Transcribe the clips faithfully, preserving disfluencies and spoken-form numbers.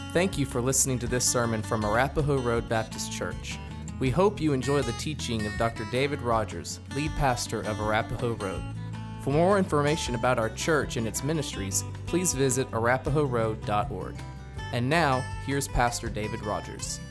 Thank you for listening to this sermon from Arapahoe Road Baptist Church. We hope you enjoy the teaching of Doctor David Rogers, lead pastor of Arapahoe Road. For more information about our church and its ministries, please visit arapahoe road dot org. And now, here's Pastor David Rogers.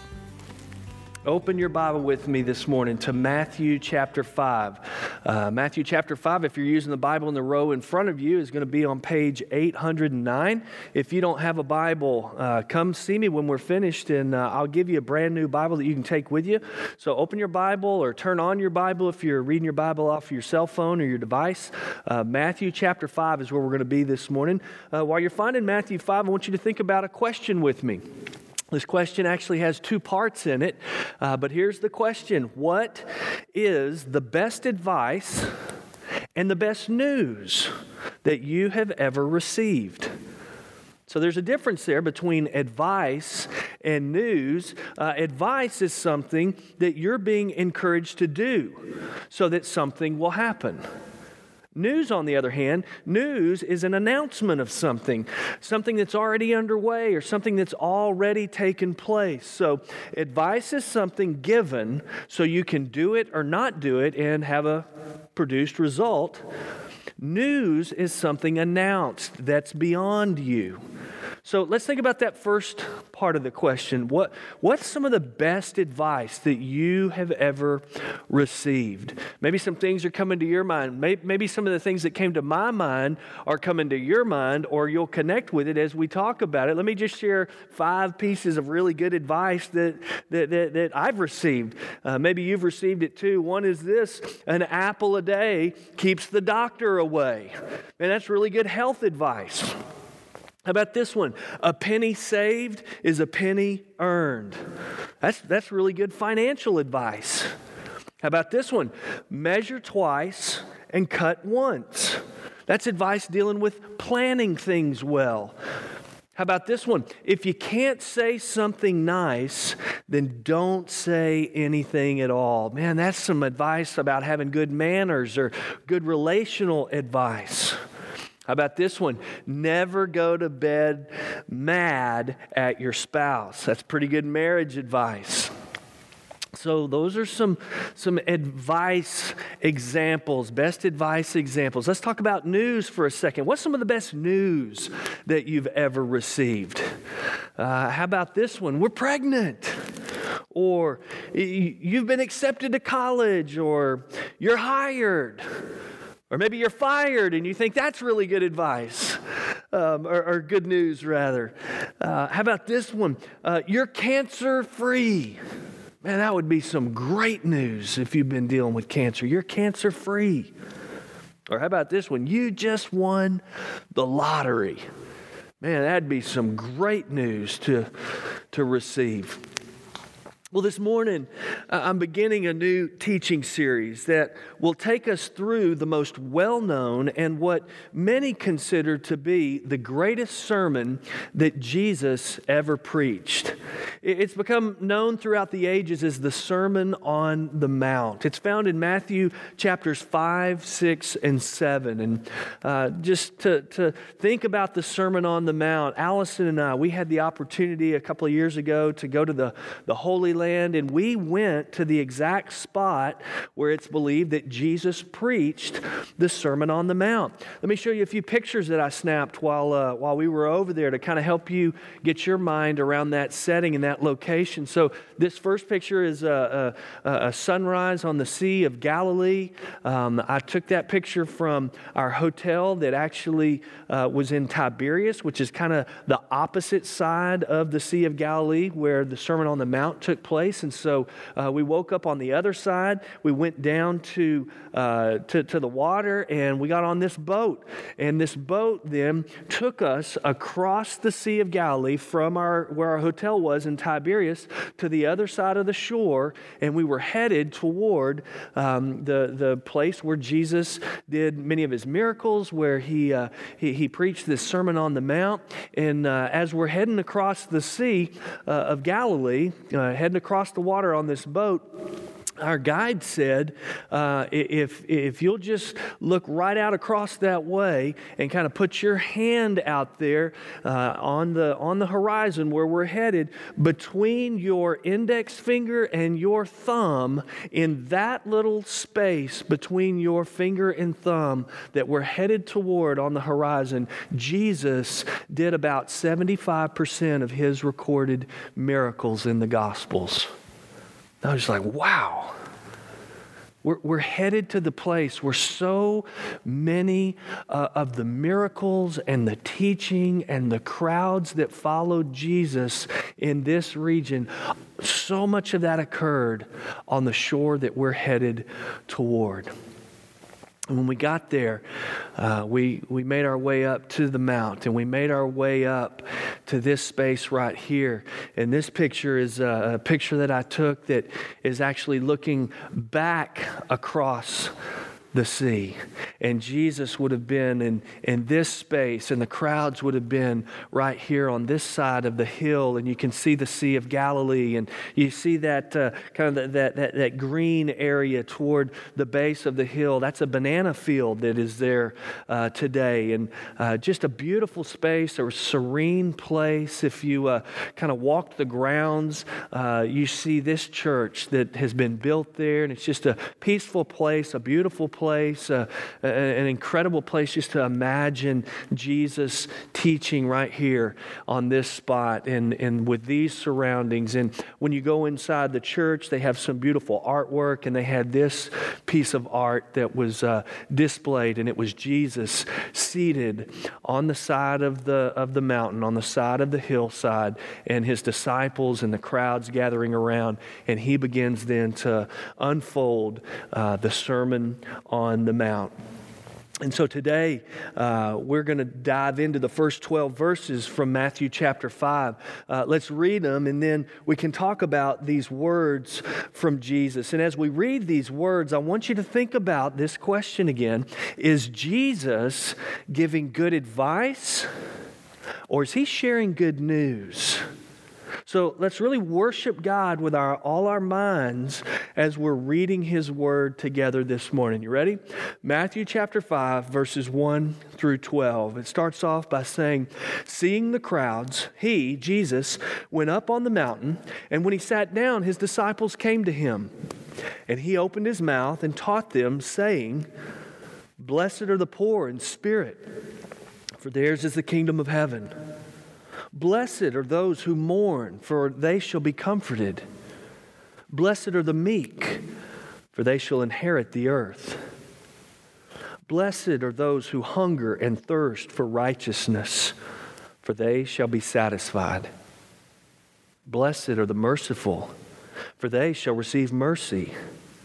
Open your Bible with me this morning to Matthew chapter five. Uh, Matthew chapter five, if you're using the Bible in the row in front of you, is going to be on page eight hundred nine. If you don't have a Bible, uh, come see me when we're finished, and uh, I'll give you a brand new Bible that you can take with you. So open your Bible or turn on your Bible if you're reading your Bible off your cell phone or your device. Uh, Matthew chapter five is where we're going to be this morning. Uh, while you're finding Matthew five, I want you to think about a question with me. This question actually has two parts in it, uh, but here's the question. What is the best advice and the best news that you have ever received? So there's a difference there between advice and news. Uh, advice is something that you're being encouraged to do so that something will happen. News, on the other hand, news is an announcement of something, something that's already underway or something that's already taken place. So advice is something given so you can do it or not do it and have a produced result. News is something announced that's beyond you. So let's think about that first part of the question. What, what's some of the best advice that you have ever received? Maybe some things are coming to your mind. Maybe, maybe some of the things that came to my mind are coming to your mind, or you'll connect with it as we talk about it. Let me just share five pieces of really good advice that, that, that, that I've received. Uh, maybe you've received it too. One is this: an apple a day keeps the doctor away. And that's really good health advice. How about this one? A penny saved is a penny earned. That's, that's really good financial advice. How about this one? Measure twice and cut once. That's advice dealing with planning things well. How about this one? If you can't say something nice, then don't say anything at all. Man, that's some advice about having good manners or good relational advice. How about this one? Never go to bed mad at your spouse. That's pretty good marriage advice. So those are some, some advice examples, best advice examples. Let's talk about news for a second. What's some of the best news that you've ever received? Uh, how about this one? We're pregnant. Or you've been accepted to college, or you're hired. Or maybe you're fired and you think that's really good advice, um, or, or good news rather. Uh, how about this one? Uh, you're cancer-free. Man, that would be some great news if you've been dealing with cancer. You're cancer-free. Or how about this one? You just won the lottery. Man, that'd be some great news to, to receive. Well, this morning, uh, I'm beginning a new teaching series that will take us through the most well-known and what many consider to be the greatest sermon that Jesus ever preached. It's become known throughout the ages as the Sermon on the Mount. It's found in Matthew chapters five, six, and seven. And uh, just to, to think about the Sermon on the Mount, Allison and I, we had the opportunity a couple of years ago to go to the, the Holy Land. And we went to the exact spot where it's believed that Jesus preached the Sermon on the Mount. Let me show you a few pictures that I snapped while uh, while we were over there to kind of help you get your mind around that setting and that location. So this first picture is a, a, a sunrise on the Sea of Galilee. Um, I took that picture from our hotel that actually uh, was in Tiberias, which is kind of the opposite side of the Sea of Galilee where the Sermon on the Mount took place. And so uh, we woke up on the other side. We went down to, uh, to to the water, and we got on this boat. And this boat then took us across the Sea of Galilee from our where our hotel was in Tiberias to the other side of the shore, and we were headed toward um, the the place where Jesus did many of his miracles, where he uh, he, he preached this Sermon on the Mount. And uh, as we're heading across the Sea uh, of Galilee, uh, heading across the water on this boat, our guide said, uh, if, if you'll just look right out across that way and kind of put your hand out there uh, on the on the horizon where we're headed, between your index finger and your thumb, in that little space between your finger and thumb that we're headed toward on the horizon, Jesus did about seventy-five percent of his recorded miracles in the Gospels. I was like, wow. We're, we're headed to the place where so many uh, of the miracles and the teaching and the crowds that followed Jesus in this region, so much of that occurred on the shore that we're headed toward. And when we got there, uh, we, we made our way up to the mount, and we made our way up to this space right here. And this picture is a, a picture that I took that is actually looking back across the sea. And Jesus would have been in, in this space, and the crowds would have been right here on this side of the hill, and you can see the Sea of Galilee, and you see that uh, kind of that, that, that green area toward the base of the hill. That's a banana field that is there uh, today, and uh, just a beautiful space, a serene place. If you uh, kind of walk the grounds, uh, you see this church that has been built there, and it's just a peaceful place, a beautiful place. place, uh, an incredible place just to imagine Jesus teaching right here on this spot and, and with these surroundings. And when you go inside the church, they have some beautiful artwork, and they had this piece of art that was uh, displayed, and it was Jesus seated on the side of the of the mountain, on the side of the hillside, and his disciples and the crowds gathering around, and he begins then to unfold uh, the Sermon on the Mount. And so today, uh, we're going to dive into the first twelve verses from Matthew chapter five. Uh, let's read them, and then we can talk about these words from Jesus. And as we read these words, I want you to think about this question again. Is Jesus giving good advice, or is he sharing good news? So let's really worship God with our all our minds as we're reading His Word together this morning. You ready? Matthew chapter five, verses one through twelve. It starts off by saying, "Seeing the crowds, He, Jesus, went up on the mountain, and when He sat down, His disciples came to Him. And He opened His mouth and taught them, saying, 'Blessed are the poor in spirit, for theirs is the kingdom of heaven. Blessed are those who mourn, for they shall be comforted. Blessed are the meek, for they shall inherit the earth. Blessed are those who hunger and thirst for righteousness, for they shall be satisfied. Blessed are the merciful, for they shall receive mercy.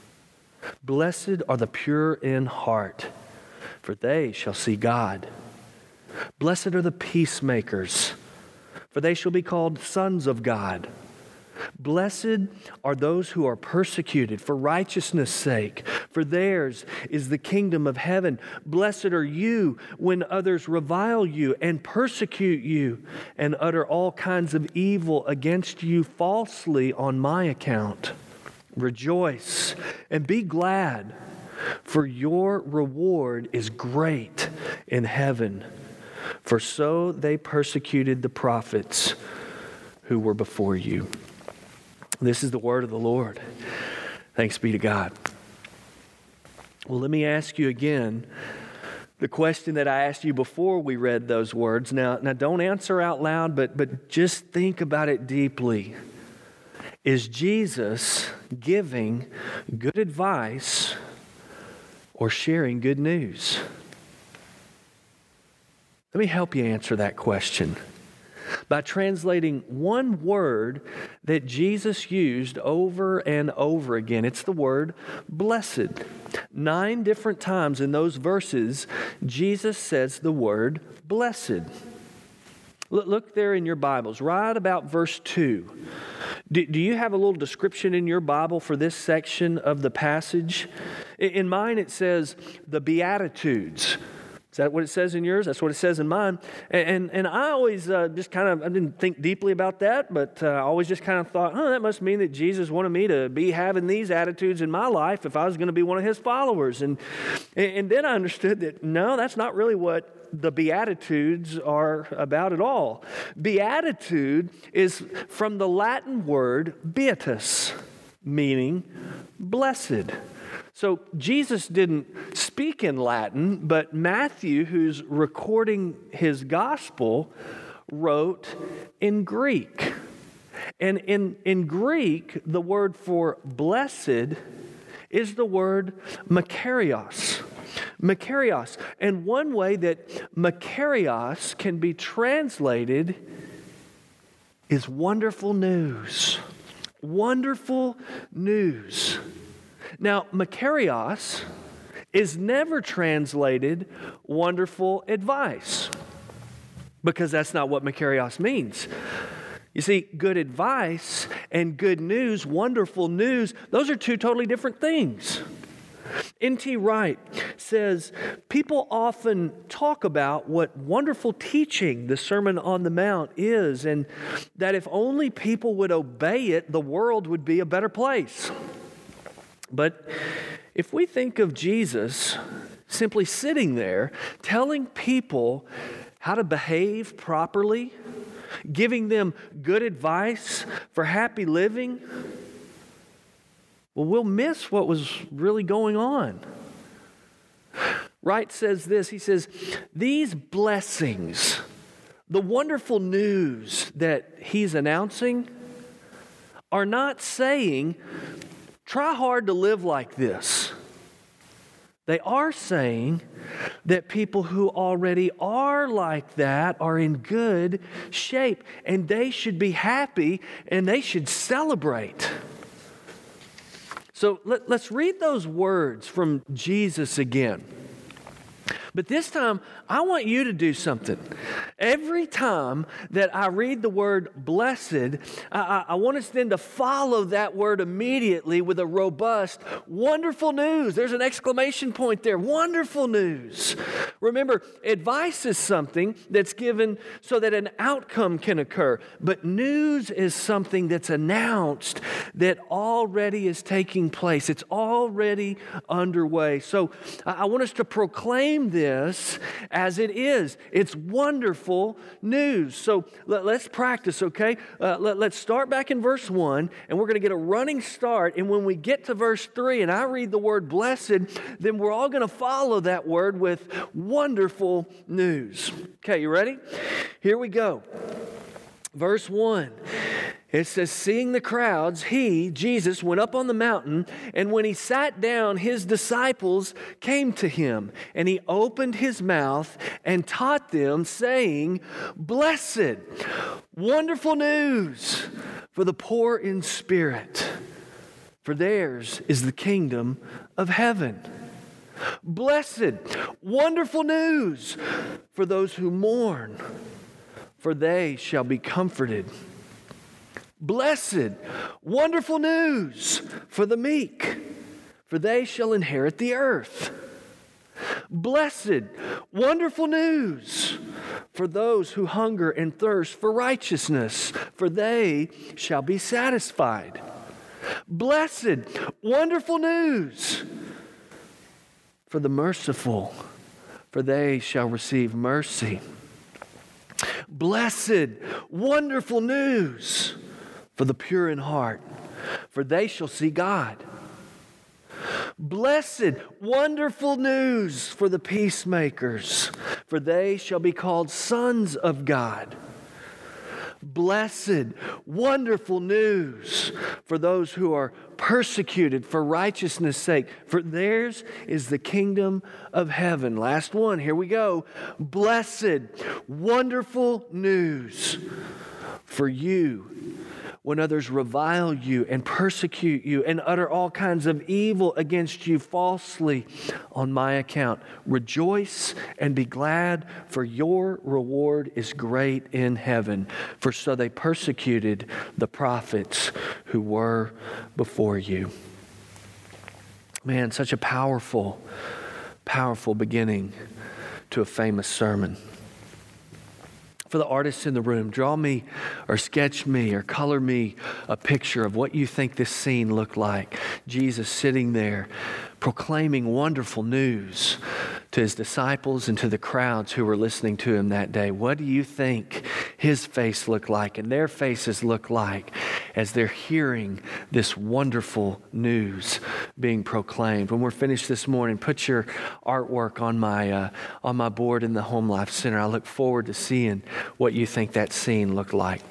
Blessed are the pure in heart, for they shall see God. Blessed are the peacemakers, for they shall be called sons of God. Blessed are those who are persecuted for righteousness' sake, for theirs is the kingdom of heaven. Blessed are you when others revile you and persecute you and utter all kinds of evil against you falsely on my account. Rejoice and be glad, for your reward is great in heaven. For so they persecuted the prophets who were before you.'" This is the word of the Lord. Thanks be to God. Well, let me ask you again the question that I asked you before we read those words. Now, now don't answer out loud, but, but just think about it deeply. Is Jesus giving good advice or sharing good news? Let me help you answer that question by translating one word that Jesus used over and over again. It's the word blessed. Nine different times in those verses, Jesus says the word blessed. Look there in your Bibles, right about verse two. Do, do you have a little description in your Bible for this section of the passage? In mine, it says the Beatitudes. Is that what it says in yours? That's what it says in mine. And and, and I always uh, just kind of, I didn't think deeply about that, but uh, I always just kind of thought, oh, that must mean that Jesus wanted me to be having these attitudes in my life if I was going to be one of his followers. And, and then I understood that, no, that's not really what the Beatitudes are about at all. Beatitude is from the Latin word beatus, meaning blessed. So Jesus didn't speak in Latin, but Matthew, who's recording his gospel, wrote in Greek. And in, in Greek, the word for blessed is the word makarios. Makarios. And one way that makarios can be translated is wonderful news. Wonderful news. Now, makarios is never translated wonderful advice, because that's not what makarios means. You see, good advice and good news, wonderful news, those are two totally different things. N T Wright says, people often talk about what wonderful teaching the Sermon on the Mount is, and that if only people would obey it, the world would be a better place. But if we think of Jesus simply sitting there telling people how to behave properly, giving them good advice for happy living, well, we'll miss what was really going on. Wright says this, he says, these blessings, the wonderful news that he's announcing, are not saying, try hard to live like this. They are saying that people who already are like that are in good shape, and they should be happy and they should celebrate. So let, let's read those words from Jesus again. But this time, I want you to do something. Every time that I read the word blessed, I, I, I want us then to follow that word immediately with a robust, wonderful news. There's an exclamation point there. Wonderful news. Remember, advice is something that's given so that an outcome can occur. But news is something that's announced that already is taking place. It's already underway. So I, I want us to proclaim this This as it is. It's wonderful news. So let, let's practice, okay? Uh, let, let's start back in verse one, and we're going to get a running start. And when we get to verse three, and I read the word blessed, then we're all going to follow that word with wonderful news. Okay, you ready? Here we go. Verse one. It says, seeing the crowds, he, Jesus, went up on the mountain, and when he sat down, his disciples came to him, and he opened his mouth and taught them, saying, blessed, wonderful news for the poor in spirit, for theirs is the kingdom of heaven. Blessed, wonderful news for those who mourn, for they shall be comforted. Blessed, wonderful news for the meek, for they shall inherit the earth. Blessed, wonderful news for those who hunger and thirst for righteousness, for they shall be satisfied. Blessed, wonderful news for the merciful, for they shall receive mercy. Blessed, wonderful news for the pure in heart, for they shall see God. Blessed, wonderful news for the peacemakers, for they shall be called sons of God. Blessed, wonderful news for those who are persecuted for righteousness' sake, for theirs is the kingdom of heaven. Last one, here we go. Blessed, wonderful news for you when others revile you and persecute you and utter all kinds of evil against you falsely on my account. Rejoice and be glad, for your reward is great in heaven. For so they persecuted the prophets who were before you. Man, such a powerful, powerful beginning to a famous sermon. For the artists in the room, draw me or sketch me or color me a picture of what you think this scene looked like. Jesus sitting there proclaiming wonderful news to his disciples and to the crowds who were listening to him that day. What do you think his face looked like and their faces look like as they're hearing this wonderful news being proclaimed? When we're finished this morning, put your artwork on my uh, on my board in the Home Life Center. I look forward to seeing what you think that scene looked like.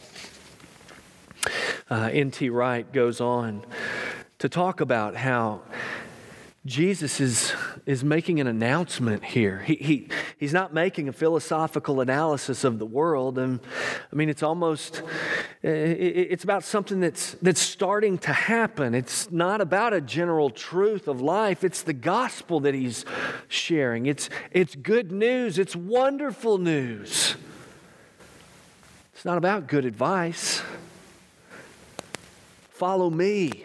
Uh, N T Wright goes on to talk about how Jesus is, is making an announcement here. He, he, he's not making a philosophical analysis of the world. And I mean, it's almost, it, it's about something that's, that's starting to happen. It's not about a general truth of life. It's the gospel that he's sharing. It's, it's good news. It's wonderful news. It's not about good advice. Follow me,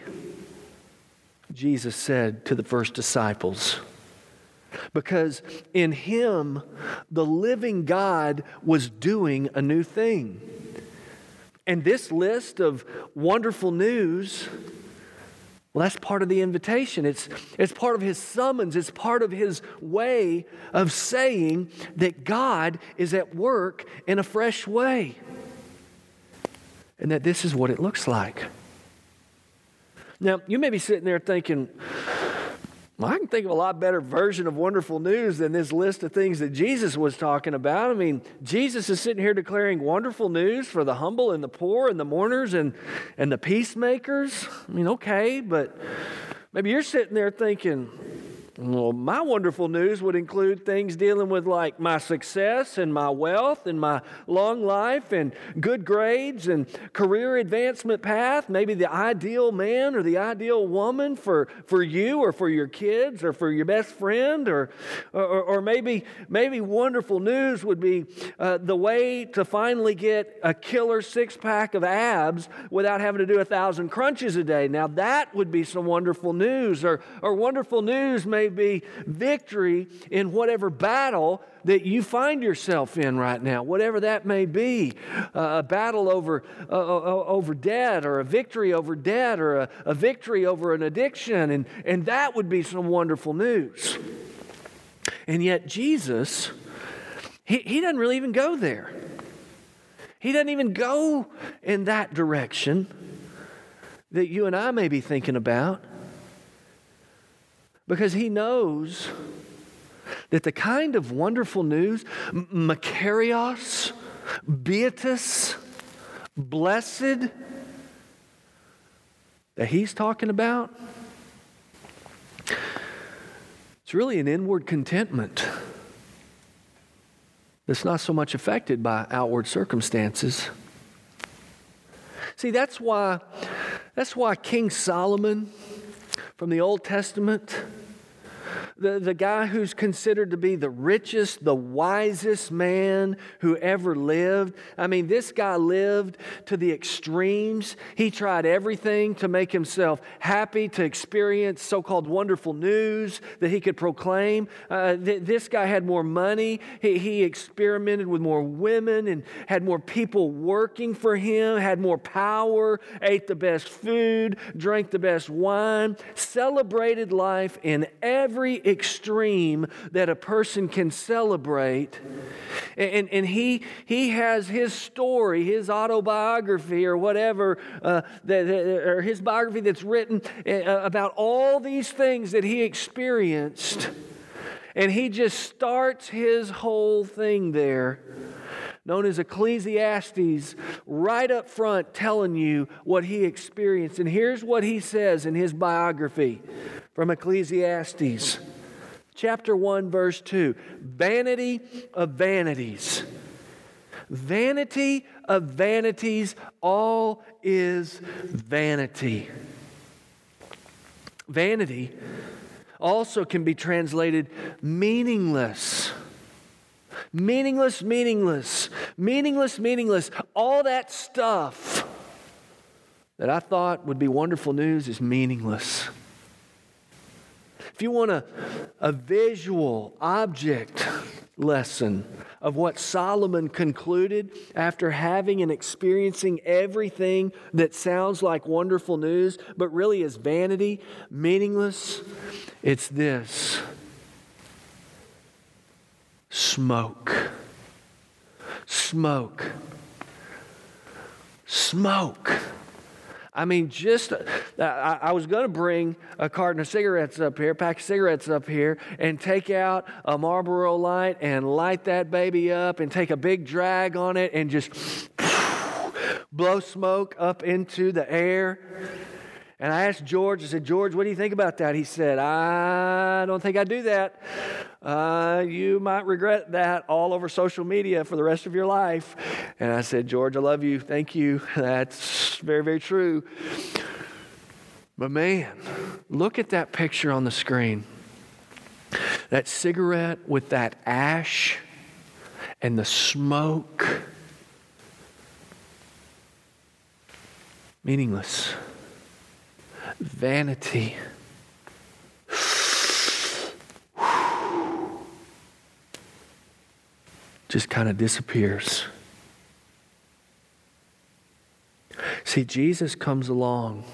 Jesus said to the first disciples, because in him, the living God was doing a new thing. And this list of wonderful news, well, that's part of the invitation. It's, it's part of his summons. It's part of his way of saying that God is at work in a fresh way. And that this is what it looks like. Now, you may be sitting there thinking, well, I can think of a lot better version of wonderful news than this list of things that Jesus was talking about. I mean, Jesus is sitting here declaring wonderful news for the humble and the poor and the mourners and, and the peacemakers. I mean, okay, but maybe you're sitting there thinking, well, my wonderful news would include things dealing with like my success and my wealth and my long life and good grades and career advancement path, maybe the ideal man or the ideal woman for, for you or for your kids or for your best friend, or or, or maybe maybe wonderful news would be uh, the way to finally get a killer six-pack of abs without having to do a thousand crunches a day. Now that would be some wonderful news. Or, or wonderful news may be victory in whatever battle that you find yourself in right now, whatever that may be. Uh, a battle over uh, over debt, or a victory over debt, or a, a victory over an addiction, and, and that would be some wonderful news. And yet Jesus, he, he doesn't really even go there. He doesn't even go in that direction that you and I may be thinking about. Because he knows that the kind of wonderful news, makarios, beatus, blessed, that he's talking about, it's really an inward contentment that's not so much affected by outward circumstances. See, that's why, that's why King Solomon from the Old Testament, the, the guy who's considered to be the richest, the wisest man who ever lived. I mean, this guy lived to the extremes. He tried everything to make himself happy, to experience so-called wonderful news that he could proclaim. Uh, th- this guy had more money. He, he experimented with more women and had more people working for him, had more power, ate the best food, drank the best wine, celebrated life in every extreme that a person can celebrate. And, and he he has his story, his autobiography or whatever, uh, that, or his biography that's written about all these things that he experienced. And he just starts his whole thing there, known as Ecclesiastes, right up front telling you what he experienced. And here's what he says in his biography from Ecclesiastes. Chapter one, verse two, vanity of vanities. Vanity of vanities, all is vanity. Vanity also can be translated meaningless. Meaningless, meaningless, meaningless, meaningless. All that stuff that I thought would be wonderful news is meaningless. If you want a, a visual object lesson of what Solomon concluded after having and experiencing everything that sounds like wonderful news, but really is vanity, meaningless. It's this: smoke. Smoke. Smoke. I mean, just, uh, I, I was going to bring a carton of cigarettes up here, pack of cigarettes up here, and take out a Marlboro Light and light that baby up and take a big drag on it and just blow smoke up into the air. And I asked George, I said, George, what do you think about that? He said, I don't think I'd do that. Uh, you might regret that all over social media for the rest of your life. And I said, George, I love you. Thank you. That's very, very true. But man, look at that picture on the screen. That cigarette with that ash and the smoke. Meaningless. Vanity. Just kind of disappears. See, Jesus comes along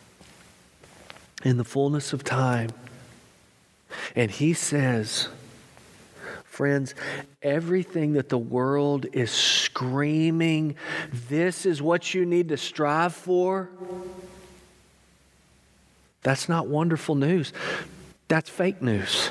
in the fullness of time, and He says, friends, everything that the world is screaming, this is what you need to strive for, that's not wonderful news. That's fake news.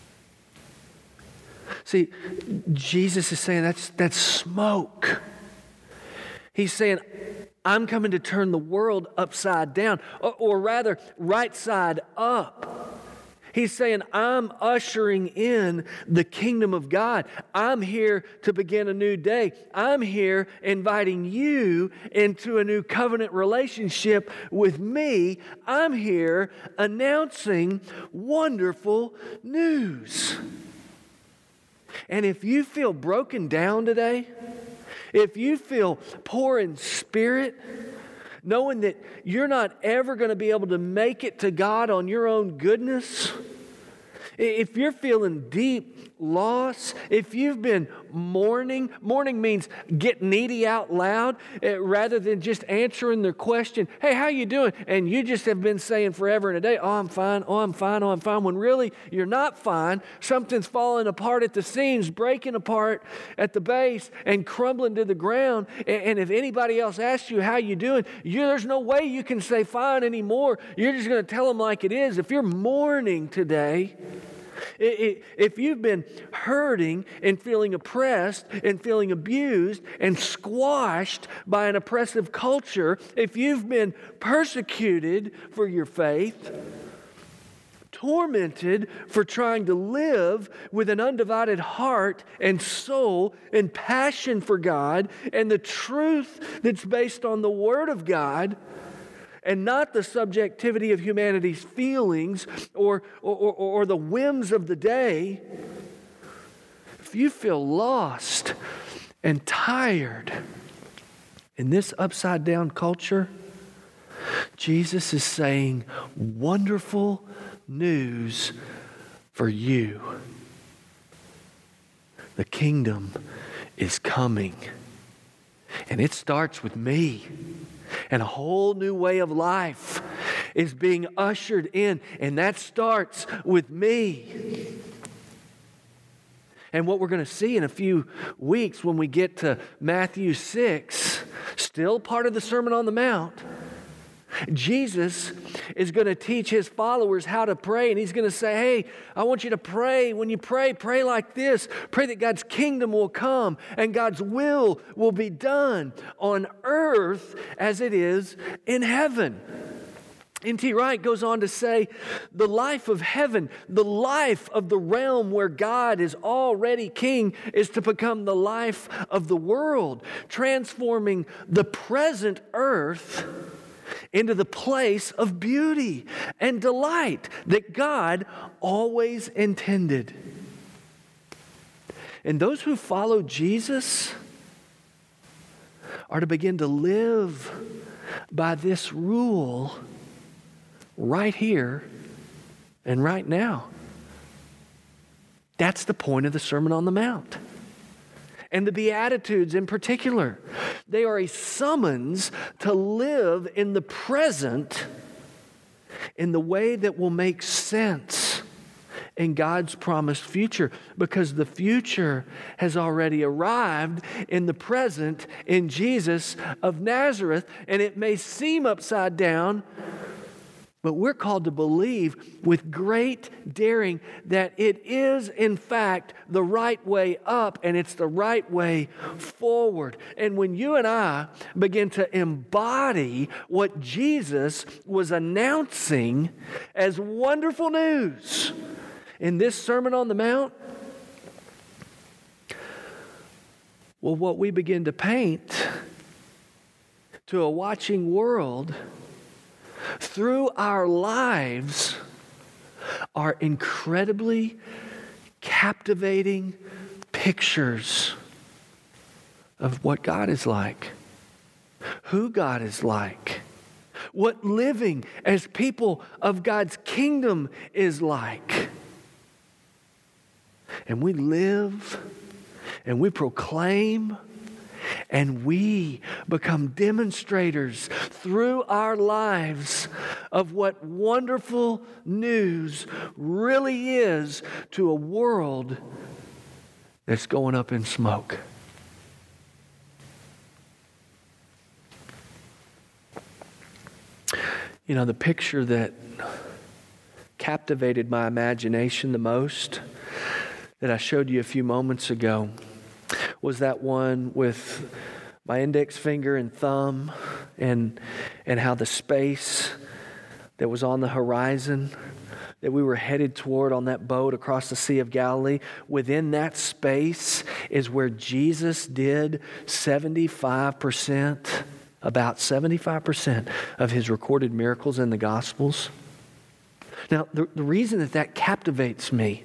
See, Jesus is saying that's, that's smoke. He's saying, I'm coming to turn the world upside down, or, or rather, right side up. He's saying, I'm ushering in the kingdom of God. I'm here to begin a new day. I'm here inviting you into a new covenant relationship with me. I'm here announcing wonderful news. And if you feel broken down today, if you feel poor in spirit, knowing that you're not ever going to be able to make it to God on your own goodness, if you're feeling deep loss, if you've been mourning, mourning means get needy out loud uh, rather than just answering their question, hey, how you doing? And you just have been saying forever and a day, oh, I'm fine, oh, I'm fine, oh, I'm fine, when really you're not fine. Something's falling apart at the seams, breaking apart at the base and crumbling to the ground. And, and if anybody else asks you how you doing, you, there's no way you can say fine anymore. You're just going to tell them like it is. If you're mourning today, if you've been hurting and feeling oppressed and feeling abused and squashed by an oppressive culture, if you've been persecuted for your faith, tormented for trying to live with an undivided heart and soul and passion for God and the truth that's based on the Word of God, and not the subjectivity of humanity's feelings or, or, or, or the whims of the day, if you feel lost and tired in this upside-down culture, Jesus is saying wonderful news for you. The kingdom is coming, and it starts with me. And a whole new way of life is being ushered in, and that starts with me. And what we're going to see in a few weeks when we get to Matthew six, still part of the Sermon on the Mount, Jesus is going to teach His followers how to pray, and He's going to say, hey, I want you to pray. When you pray, pray like this. Pray that God's kingdom will come and God's will will be done on earth as it is in heaven. N T Wright goes on to say, the life of heaven, the life of the realm where God is already king, is to become the life of the world, transforming the present earth into the place of beauty and delight that God always intended. And those who follow Jesus are to begin to live by this rule right here and right now. That's the point of the Sermon on the Mount. And the Beatitudes in particular. They are a summons to live in the present in the way that will make sense in God's promised future, because the future has already arrived in the present in Jesus of Nazareth, and it may seem upside down, but we're called to believe with great daring that it is, in fact, the right way up and it's the right way forward. And when you and I begin to embody what Jesus was announcing as wonderful news in this Sermon on the Mount, well, what we begin to paint to a watching world through our lives are incredibly captivating pictures of what God is like, who God is like, what living as people of God's kingdom is like. And we live and we proclaim and we become demonstrators through our lives of what wonderful news really is to a world that's going up in smoke. You know, the picture that captivated my imagination the most, that I showed you a few moments ago, was that one with my index finger and thumb and and how the space that was on the horizon that we were headed toward on that boat across the Sea of Galilee, within that space is where Jesus did seventy-five percent, about seventy-five percent of his recorded miracles in the Gospels. Now, the, the reason that that captivates me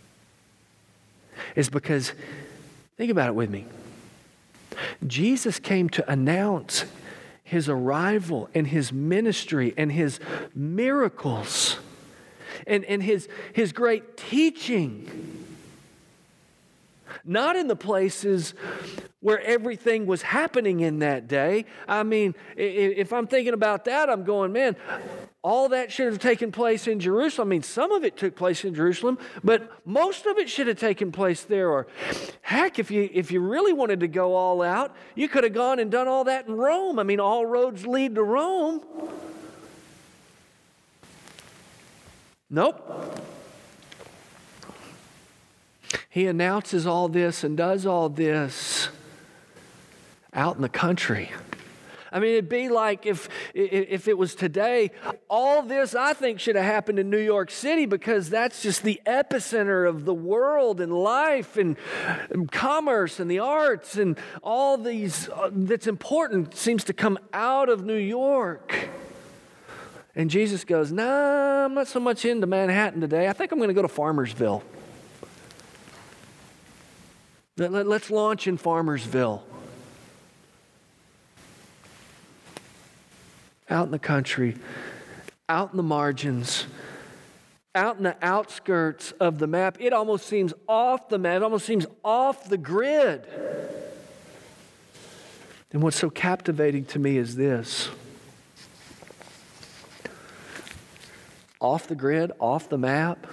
is because, think about it with me. Jesus came to announce his arrival and his ministry and his miracles and, and his, his great teaching. Not in the places where everything was happening in that day. I mean, if I'm thinking about that, I'm going, man, all that should have taken place in Jerusalem. I mean, some of it took place in Jerusalem, but most of it should have taken place there. Or heck, if you if you really wanted to go all out, you could have gone and done all that in Rome. I mean, all roads lead to Rome. Nope. He announces all this and does all this out in the country. I mean, it'd be like if if it was today, all this I think should have happened in New York City, because that's just the epicenter of the world and life and, and commerce and the arts and all these uh, that's important seems to come out of New York. And Jesus goes, nah, I'm not so much into Manhattan today. I think I'm going to go to Farmersville. Let, let, let's launch in Farmersville. Out in the country, out in the margins, out in the outskirts of the map. It almost seems off the map. It almost seems off the grid. And what's so captivating to me is this. Off the grid, off the map,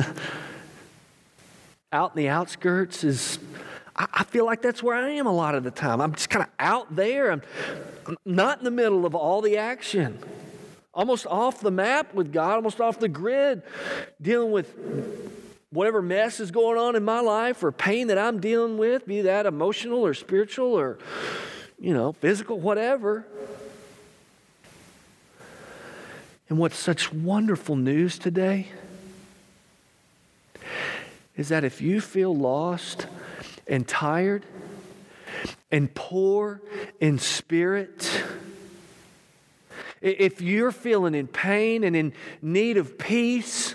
out in the outskirts is... I feel like that's where I am a lot of the time. I'm just kind of out there. I'm, I'm not in the middle of all the action. Almost off the map with God, almost off the grid, dealing with whatever mess is going on in my life or pain that I'm dealing with, be that emotional or spiritual or, you know, physical, whatever. And what's such wonderful news today is that if you feel lost and tired and poor in spirit, if you're feeling in pain and in need of peace,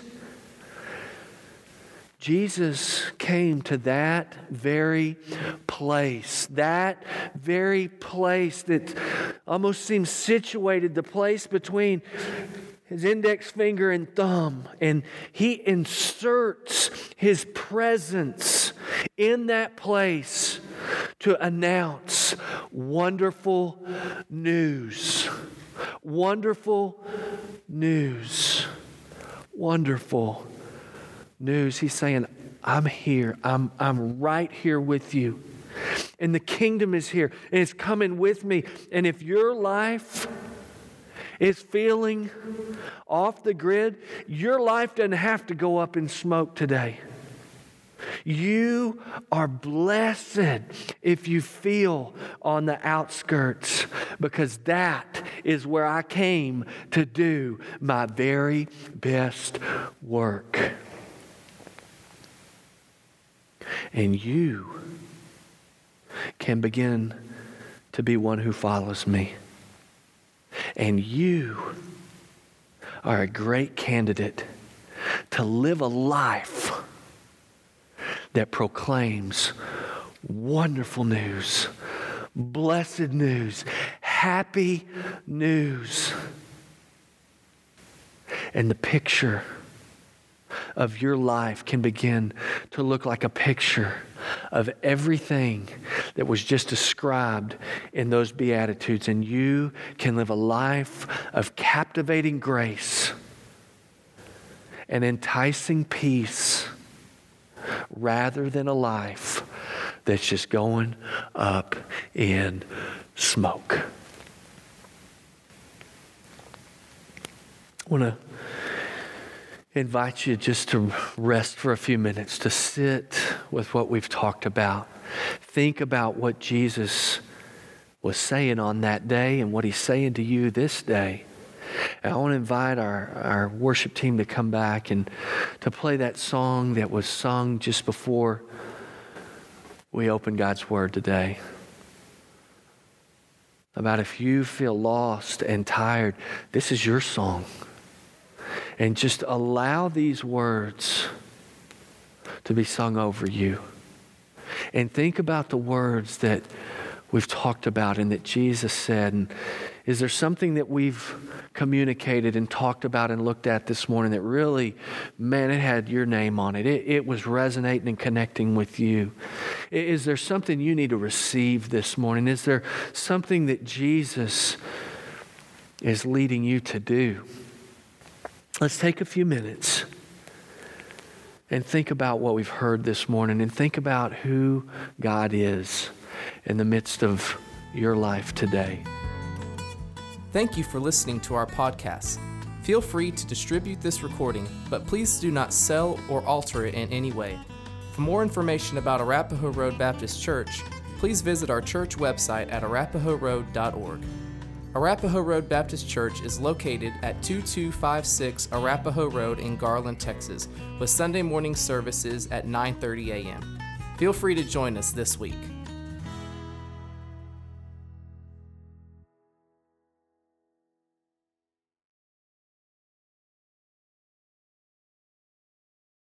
Jesus came to that very place, that very place that almost seems situated, the place between his index finger and thumb, and he inserts His presence in that place to announce wonderful news. Wonderful news. Wonderful news. He's saying, I'm here. I'm, I'm right here with you. And the kingdom is here. And it's coming with me. And if your life is feeling off the grid, your life doesn't have to go up in smoke today. You are blessed if you feel on the outskirts, because that is where I came to do my very best work. And you can begin to be one who follows me. And you are a great candidate to live a life that proclaims wonderful news, blessed news, happy news. And the picture of your life can begin to look like a picture of everything that was just described in those Beatitudes. And you can live a life of captivating grace and enticing peace, rather than a life that's just going up in smoke. I want to invite you just to rest for a few minutes, to sit with what we've talked about. Think about what Jesus was saying on that day and what He's saying to you this day. And I want to invite our, our worship team to come back and to play that song that was sung just before we open God's Word today. About if you feel lost and tired, this is your song. And just allow these words to be sung over you. And think about the words that we've talked about and that Jesus said. And is there something that we've communicated and talked about and looked at this morning that really, man, it had your name on it. It, it was resonating and connecting with you. Is there something you need to receive this morning? Is there something that Jesus is leading you to do? Let's take a few minutes and think about what we've heard this morning and think about who God is in the midst of your life today. Thank you for listening to our podcast. Feel free to distribute this recording, but please do not sell or alter it in any way. For more information about Arapahoe Road Baptist Church, please visit our church website at arapahoe road dot org. Arapahoe Road Baptist Church is located at two two five six Arapahoe Road in Garland, Texas, with Sunday morning services at nine thirty a.m. Feel free to join us this week.